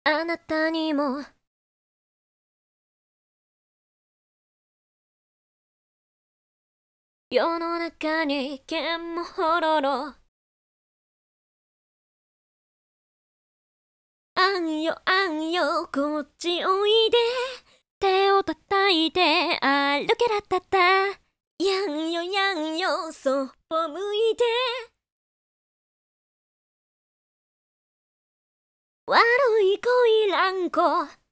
あなたにも世の中に剣もほろろ。あんよあんよこっちおいで、手を叩いて歩けらったった。やんよやんよそっぽ向いて、悪い恋らんこ